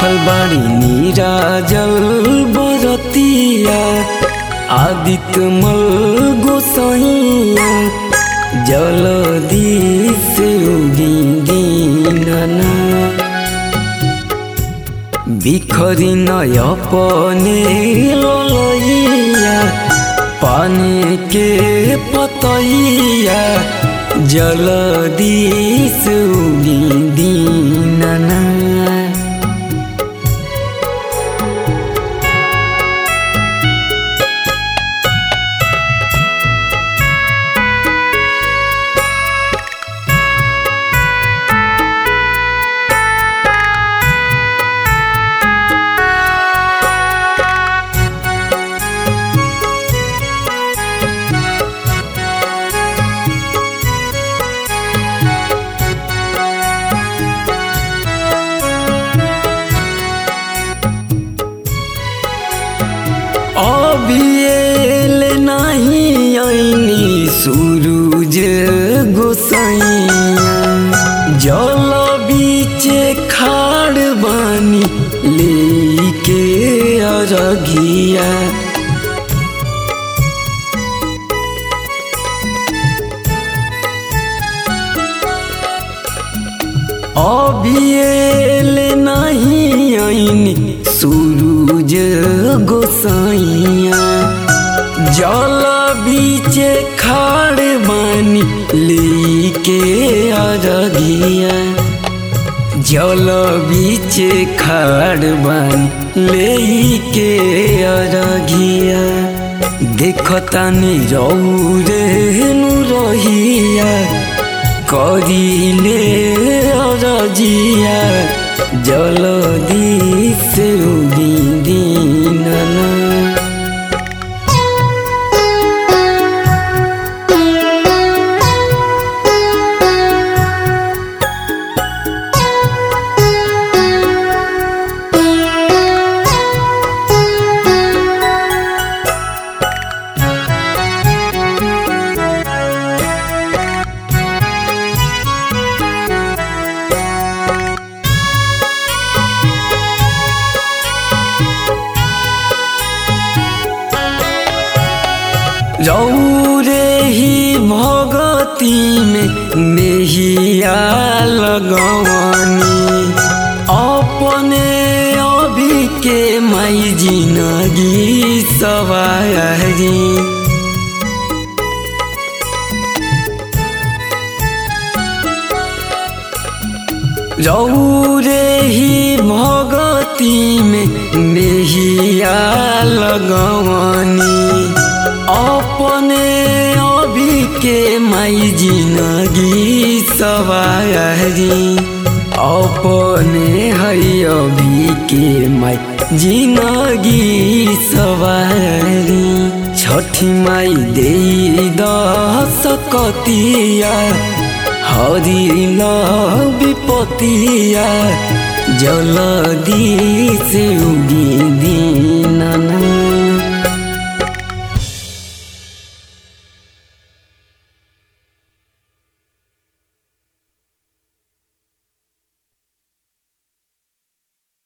भूखल बाड़ी नीराजल बरतिया आदित्य मल गोसाइया जल्दी से उगी दीनना बिखरी नय अपने ललैया पानी के पतैया जल्दी से उगी दीनना अभियल नहीं आईनी सूरज गोसाइया जल बीचे खाड़ बानी लेके अरघिया अभियल नहीं आईनी सूरज गोसाइया जल बीचे खाड़ बानी लेके अरघिया जल बीचे खाड़ बानी लेके अरघिया देखतानी रौरे रहिया करिले अरजिया जल्दी से उगी दीनना रौरे ही भगती में नेहिया लगवानी अपने अभी के माई जिंदगी सवारी रौरे ही भगती में नेहिया लगवानी अपने अभी के माई जिंदगी सवारी अपने है अभी के माई जिंदगी सवारी छठी माई दे सकतिया हरी विपतिया जल्दी से उगी